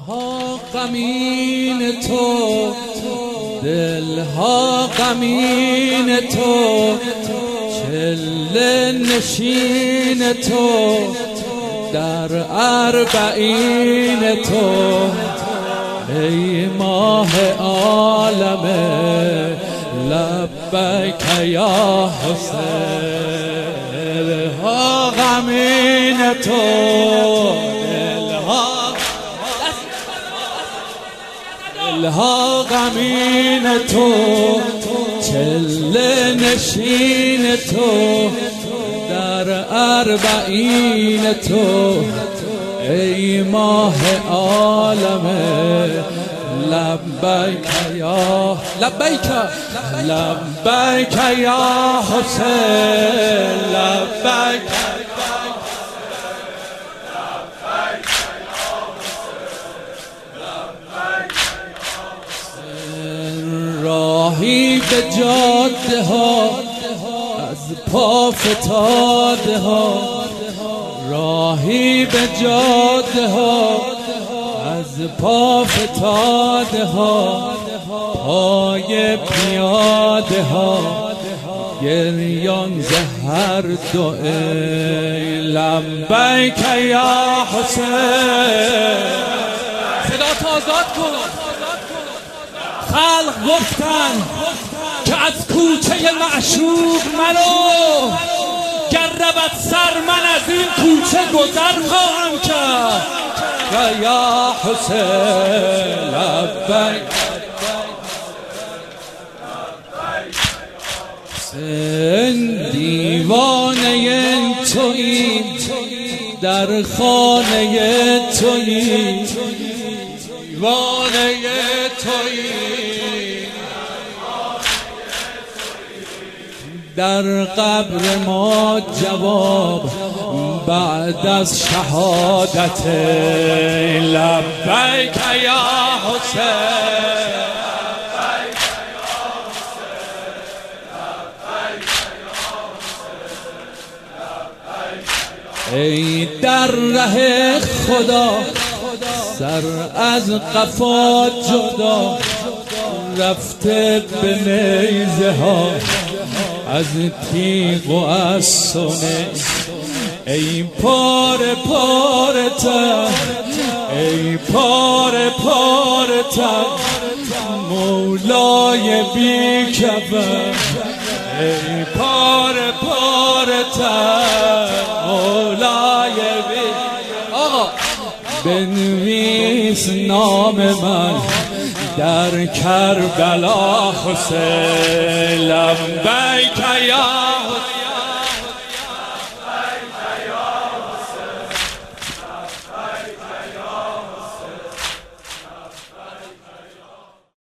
دلها غمین تو، دلها غمین تو، چله نشین تو، در اربعین تو، ای ماه عالم لبیک یا حسین. دلها غمین تو، دلها غمین تو، چله نشین تو، در اربعین تو، ای ماه عالم لبیک یا لبیک لبیک یا حسین. لبیک راهی به جاده ها از پا فتاده ها، راهی به جاده ها از پا فتاده ها، پای پیاده ها گریان زهر دو، ای لبیک یا حسین. صدا تو آزاد کن. خلق گفتن که از کوچه معشوق منو، گر رود سر من از این کوچه گذر خواهم کرد. یا حسین لبیک حسین. دیوانه تویی در خانه تویی، دیوانه تویی در قبر ما جواب بعد از شهادت. لبیک یا حسین. ای در ره خدا سر از قفا جدا، رفته به نیزه ها از تیغ و از سونه. ای پاره پاره تن، ای پاره پاره تن، مولای بی کفن. ای پاره پاره تن، مولای بی. آقا بنویس نام من در کربلا حسین. لبیک یا